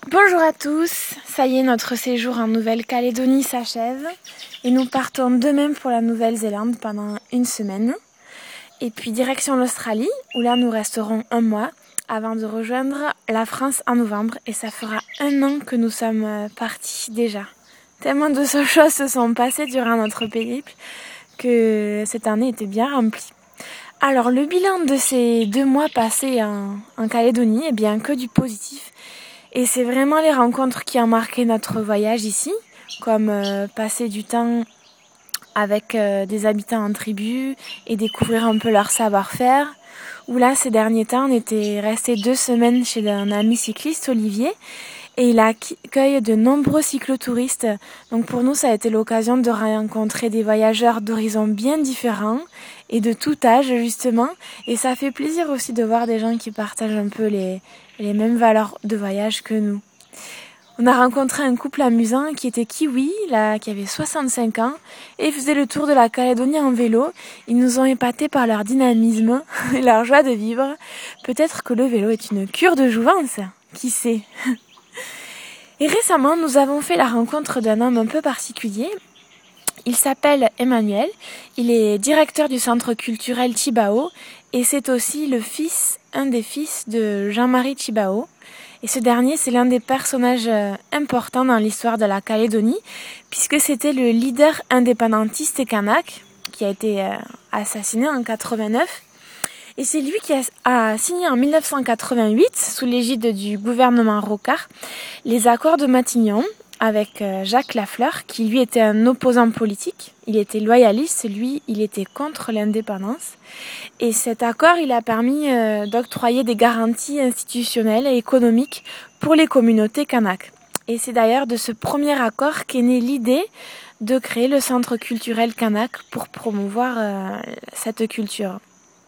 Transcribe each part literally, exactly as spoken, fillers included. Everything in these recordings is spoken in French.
Bonjour à tous, ça y est, notre séjour en Nouvelle-Calédonie s'achève et nous partons demain pour la Nouvelle-Zélande pendant une semaine. Et puis direction l'Australie, où là nous resterons un mois avant de rejoindre la France en novembre. Et ça fera un an que nous sommes partis déjà. Tellement de choses se sont passées durant notre périple que cette année était bien remplie. Alors le bilan de ces deux mois passés en, en Calédonie, eh bien que du positif. Et c'est vraiment les rencontres qui ont marqué notre voyage ici, comme euh, passer du temps avec euh, des habitants en tribu et découvrir un peu leur savoir-faire. Ou là, ces derniers temps, on était resté deux semaines chez un ami cycliste, Olivier, et il accueille de nombreux cyclotouristes. Donc pour nous, ça a été l'occasion de rencontrer des voyageurs d'horizons bien différents et de tout âge, justement. Et ça fait plaisir aussi de voir des gens qui partagent un peu les, les mêmes valeurs de voyage que nous. On a rencontré un couple amusant qui était kiwi, là, qui avait soixante-cinq ans, et faisait le tour de la Calédonie en vélo. Ils nous ont épatés par leur dynamisme et leur joie de vivre. Peut-être que le vélo est une cure de jouvence, qui sait. Et récemment, nous avons fait la rencontre d'un homme un peu particulier. Il s'appelle Emmanuel, il est directeur du centre culturel Tshibao et c'est aussi le fils, un des fils de Jean-Marie Tshibao. Et ce dernier, c'est l'un des personnages importants dans l'histoire de la Calédonie, puisque c'était le leader indépendantiste kanak qui a été assassiné en quatre-vingt-neuf. Et c'est lui qui a, a signé en mille neuf cent quatre-vingt-huit, sous l'égide du gouvernement Rocard, les accords de Matignon avec Jacques Lafleur, qui lui était un opposant politique. Il était loyaliste, lui, il était contre l'indépendance. Et cet accord, il a permis euh, d'octroyer des garanties institutionnelles et économiques pour les communautés kanak. Et c'est d'ailleurs de ce premier accord qu'est née l'idée de créer le centre culturel kanak pour promouvoir euh, cette culture.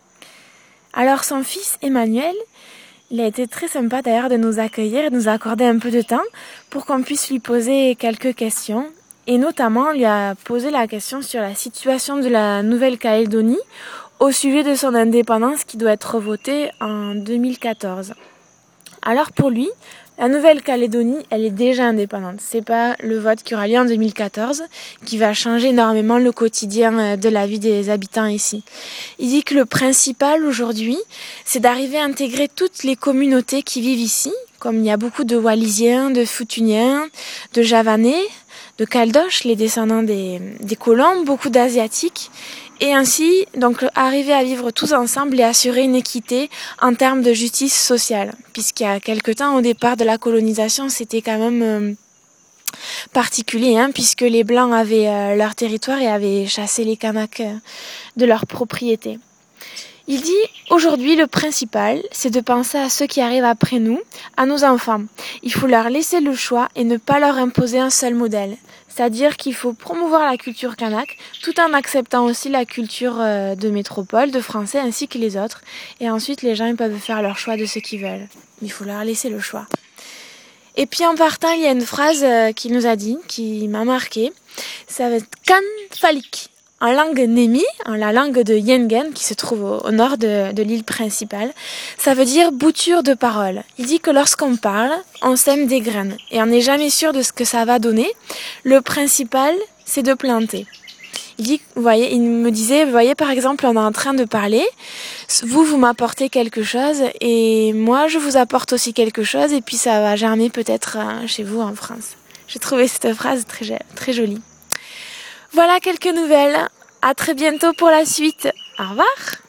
Alors son fils Emmanuel, il a été très sympa d'ailleurs de nous accueillir et de nous accorder un peu de temps pour qu'on puisse lui poser quelques questions. Et notamment, on lui a posé la question sur la situation de la Nouvelle-Calédonie au sujet de son indépendance qui doit être votée en deux mille quatorze. Alors pour lui, la Nouvelle-Calédonie, elle est déjà indépendante. C'est pas le vote qui aura lieu en deux mille quatorze qui va changer énormément le quotidien de la vie des habitants ici. Il dit que le principal aujourd'hui, c'est d'arriver à intégrer toutes les communautés qui vivent ici, comme il y a beaucoup de Wallisiens, de Futuniens, de Javanais, de Caldoches, les descendants des, des colons, beaucoup d'Asiatiques. Et ainsi, donc, arriver à vivre tous ensemble et assurer une équité en termes de justice sociale. Puisqu'il y a quelque temps, au départ de la colonisation, c'était quand même euh, particulier, hein, puisque les Blancs avaient euh, leur territoire et avaient chassé les Kanaks euh, de leur propriété. Il dit, aujourd'hui, le principal, c'est de penser à ceux qui arrivent après nous, à nos enfants. Il faut leur laisser le choix et ne pas leur imposer un seul modèle. C'est-à-dire qu'il faut promouvoir la culture kanak, tout en acceptant aussi la culture de métropole, de français, ainsi que les autres. Et ensuite, les gens ils peuvent faire leur choix de ce qu'ils veulent. Mais il faut leur laisser le choix. Et puis en partant, il y a une phrase qu'il nous a dit, qui m'a marquée. Ça va être « Kan Falik ». En langue Némi, en la langue de Yengen, qui se trouve au, au nord de, de l'île principale, ça veut dire bouture de parole. Il dit que lorsqu'on parle, on sème des graines et on n'est jamais sûr de ce que ça va donner. Le principal, c'est de planter. Il dit, vous voyez, il me disait, vous voyez, par exemple, on est en train de parler, vous, vous m'apportez quelque chose et moi, je vous apporte aussi quelque chose et puis ça va germer peut-être chez vous en France. J'ai trouvé cette phrase très, très jolie. Voilà quelques nouvelles. À très bientôt pour la suite. Au revoir.